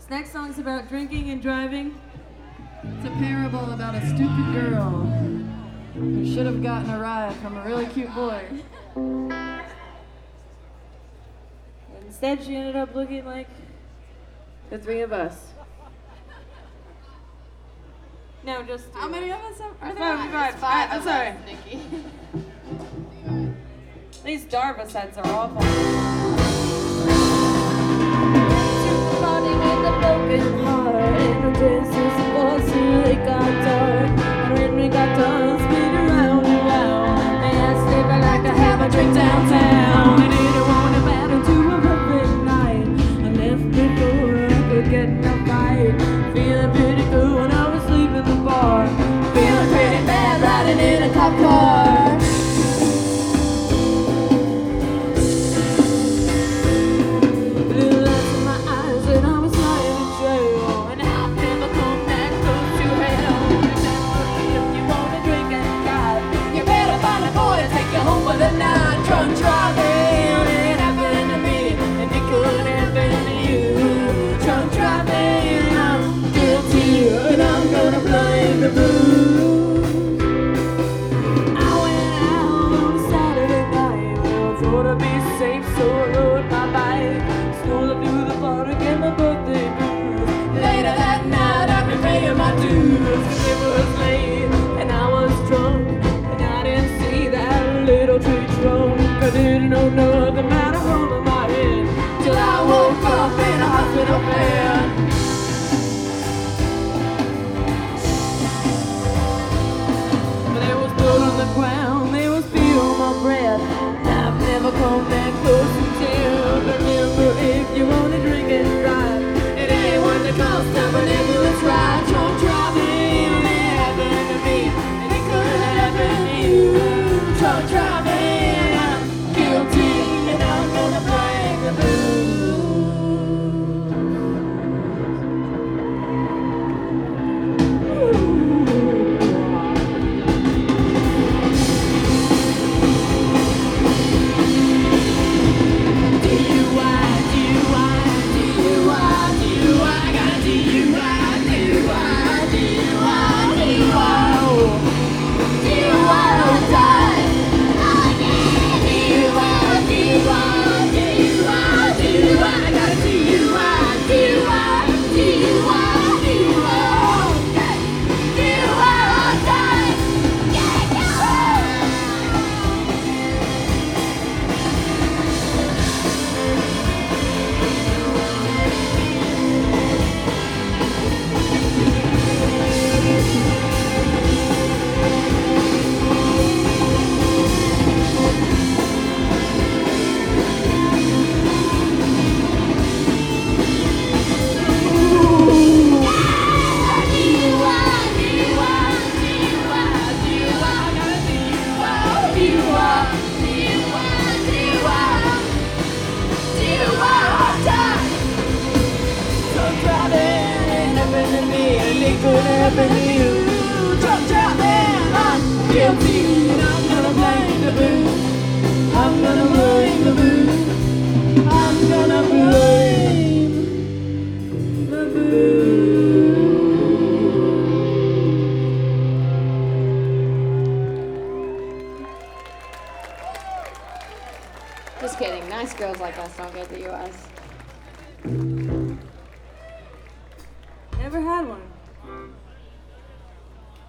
next song's about drinking and driving. It's a parable about a stupid girl who should have gotten a ride from a really cute boy. Instead, she ended up looking like the three of us. No, just How many of us are there? Five. I'm sorry. Nikki. These Darva sets are awful. Somebody with a broken heart in the distance, the voice really got dark. And when we got done spinning round and round, they asked if I'd like to have a drink downtown. And it won't matter to a perfect night. I left before I could get in a fight. Feeling pretty good when I was sleeping in the bar. Feeling pretty bad riding in a cop car. Drunk driving, it happened to me, and it could happen to you. Drunk driving, I'm guilty, and I'm gonna blame the booze. I went out on Saturday night, well, I thought I'd be safe, so I rode my bike. Strolling through the bar to get my birthday blues. Later that night, I've been paying my dues. It was late, and I was drunk, and I didn't see that little tree trunk. I didn't know nothing about a hole in my head till I woke up in a hospital bed. There was blood on the ground, there was fear on my breath. I've never come that close until. Remember, if you wanna drink and drive, it ain't worth the cost of an ambulance ride. Drunk driving, it happened to me, and it could happen to you. Drunk driving, and I'm gonna blame the booze. Could happen to you. Drunk driving, I'm guilty, and I'm gonna blame the booze. I'm gonna blame the booze. I'm gonna blame the booze. Just kidding. Nice girls like us don't get the U.S. Never had one.